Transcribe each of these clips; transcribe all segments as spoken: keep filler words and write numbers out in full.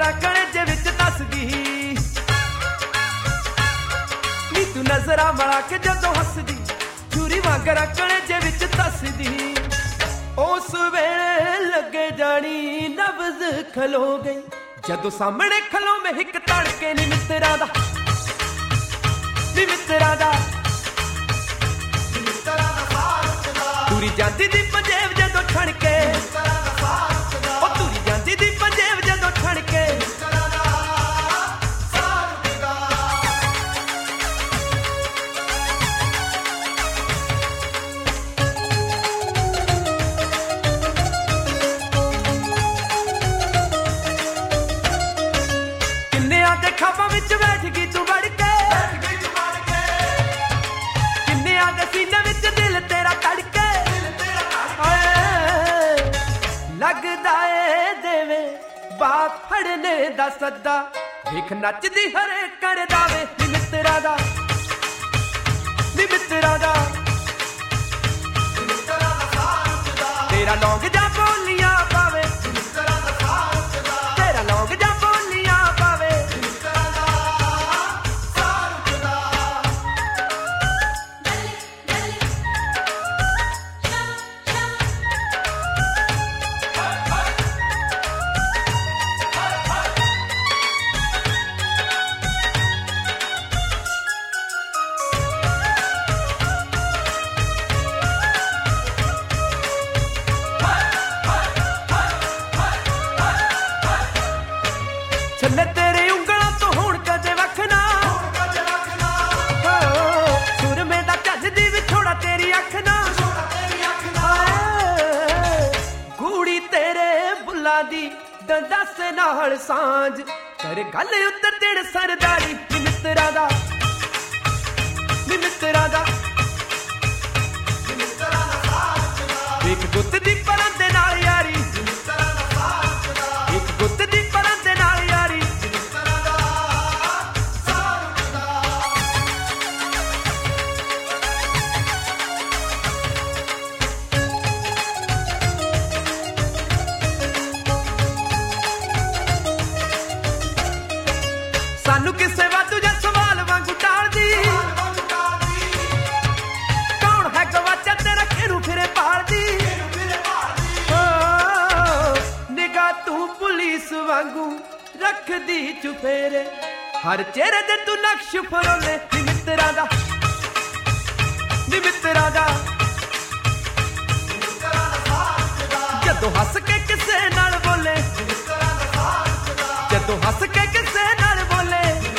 ਵਾਂਗਰਾ ਕਲੇਜੇ ਵਿੱਚ ਦੱਸਦੀ ਨੀ ਤੂੰ ਨਜ਼ਰਾਂ ਮਿਲਾ ਕੇ ਜਦੋਂ ਹੱਸਦੀ ਛੁਰੀ ਵਾਂਗਰਾ ਕਲੇਜੇ ਵਿੱਚ ਦੱਸਦੀ ਉਸ ਵੇਲੇ ਲੱਗੇ ਜਾਣੀ ਨਬਜ਼ ਖਲੋ ਗਈ ਜਦੋਂ ਸਾਹਮਣੇ ਖਲੋ ਮੈਂ ਇੱਕ ਤੜਕੇ ਨੀ ਮਿੱਤਰਾਂ ਦਾ ਨੀ ਮਿੱਤਰਾਂ ਦਾ ਤੁਰੀ ਜਾਂਦੀ ਦੀ ਪੰਜੇਬ ਜਦੋਂ ਛਣ ਕੇ ਉਹ ਤੁਰੀ ਜਾਂਦੀ ਦੀ ਪੰਜੇਬ ਜਦੋਂ ਛਣ ਕੇ ਕਿੰਨਿਆਂ ਦੇ ਖਾਬਾਂ ਵਿੱਚ ਬੈਠ ਗਈ ਤੂੰ ਵੜ ਕੇ ਕਿੰਨਿਆਂ ਦੇ ਸੀਨੇ ਵਿੱਚ ਦਿਲ ਤੇਰਾ ਧੜਕੇ ਲੱਗਦਾ ਏ ਦੇਵੇ ਬਾਪ ਫੜਨੇ ਦਾ ਸੱਦਾ ਵੇਖ ਨੱਚਦੀ ਹਰੇ ਕਰਦਾ ਵੇ ਨੀ ਮਿੱਤਰਾਂ ਦਾ ਨੀ ਮਿੱਤਰਾਂ ਦਾ ਤੇਰਾ ਲੌਂਗ ਜਾ ਬੋਲੀਆਂ ਪਾਵੇ ਤੇਰਾ ਲੌਂਗ ਜਾ ਬੋਲੀਆਂ ਪਾਵੇ ਛੱਲੇ ਤੇਰੇ ਉਂਗਲਾਂ ਤੋਂ ਹੁਣ ਕਦੇ ਵੱਖ ਨਾ ਸੁਰਮੇ ਦਾ ਝੱਜਦੀ ਵਿਛੋੜਾ ਤੇਰੀ ਅੱਖ ਨਾ ਗੂੜੀ ਤੇਰੇ ਬੁੱਲਾਂ ਦੀ ਦੰਦਸ ਨਾਲ ਸਾਂਝ ਕਰ ਗੱਲ ਉੱਤੇ ਤੇੜ ਸਰਦਾਰੀ ਨੀ ਮਿੱਤਰਾਂ ਦਾ ਨੀ ਮਿੱਤਰਾਂ ਦਾ ਇੱਕ ਗੁੱਤ ਦੀ ਪਰਨ ਦੇ ਨਾਲ ਯਾਰੀ ਇੱਕ ਗੁੱਤ ਦੀ ਪਰਨ ਦੇ ਨਾਲ ਯਾਰੀ ਸਾਨੂੰ ਕਿਸੇ ਵਾਧੂ ਜਾਂ ਸਵਾਲ ਵਾਂਗੂ ਟਾਲਦੀ ਕੌਣ ਹੈ ਗਵਾਚਾ ਤੇਰਾ ਕਿਹਨੂੰ ਫਿਰੇ ਭਾਲਦੀ ਨਿਗਾਹ ਤੂੰ ਪੁਲਿਸ ਵਾਂਗੂ ਰੱਖਦੀ ਚੁਫੇਰੇ ਹਰ ਚਿਹਰੇ ਤੇ ਤੂੰ ਨਕਸ਼ ਫਰੋਲੇ ਨੀ ਮਿੱਤਰਾਂ ਦਾ ਨੀ ਮਿੱਤਰਾਂ ਦਾ ਜਦੋਂ ਹੱਸ ਕੇ ਕਿਸੇ ਨਾਲ ਬੋਲੇ ਜਦੋਂ ਹੱਸ ਕੇ ਕਿਸੇ ਨਾਲ ਬੋਲੇ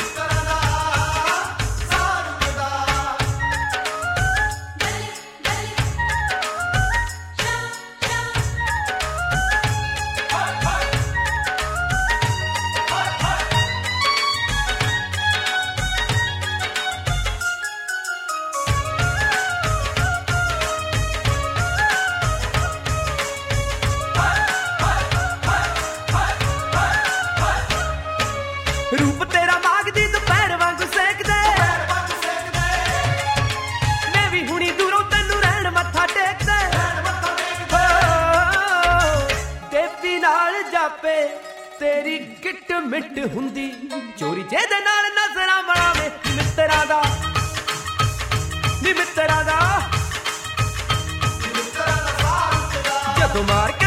ਰੂਪ ਤੇਰਾ ਮਾਗਦੀ ਦੁਪਹਿਰ ਵਾਂਗੂ ਸੇਕਦੇ ਮੈਂ ਵੀ ਹੁਣੀ ਦੂਰੋਂ ਤੈਨੂੰ ਰਹਿਣ ਮੱਥਾ ਟੇਕਦੇ ਦੇਵੀ ਨਾਲ ਜਾਪੇ ਤੇਰੀ ਗਿੱਟ ਮਿੱਟ ਹੁੰਦੀ ਚੋਰੀ ਜਿਹਦੇ ਨਾਲ ਨਜ਼ਰਾਂ ਮਲਾਵੇ ਮਿੱਤਰਾਂ ਦਾ ਨੀ ਮਿੱਤਰਾਂ ਦਾ ਜਦੋਂ ਮਾਰ